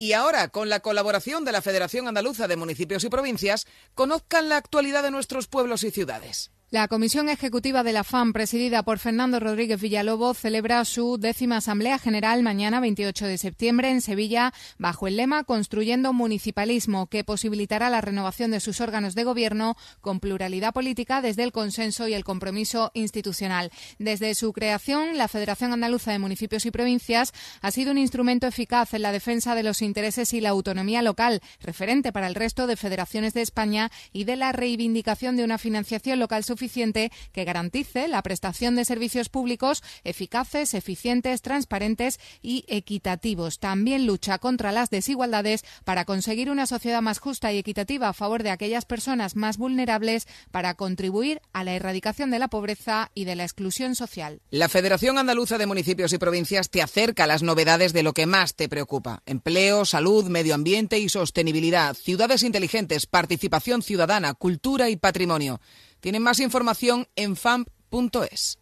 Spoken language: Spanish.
Y ahora, con la colaboración de la Federación Andaluza de Municipios y Provincias, conozcan la actualidad de nuestros pueblos y ciudades. La Comisión Ejecutiva de la FAM, presidida por Fernando Rodríguez Villalobos, celebra su 10ª Asamblea General mañana 28 de septiembre en Sevilla, bajo el lema Construyendo Municipalismo, que posibilitará la renovación de sus órganos de gobierno con pluralidad política desde el consenso y el compromiso institucional. Desde su creación, la Federación Andaluza de Municipios y Provincias ha sido un instrumento eficaz en la defensa de los intereses y la autonomía local, referente para el resto de federaciones de España, y de la reivindicación de una financiación local suficiente que garantice la prestación de servicios públicos eficaces, eficientes, transparentes y equitativos. También lucha contra las desigualdades para conseguir una sociedad más justa y equitativa a favor de aquellas personas más vulnerables, para contribuir a la erradicación de la pobreza y de la exclusión social. La Federación Andaluza de Municipios y Provincias te acerca a las novedades de lo que más te preocupa: empleo, salud, medio ambiente y sostenibilidad, ciudades inteligentes, participación ciudadana, cultura y patrimonio. Tienen más información en famp.es.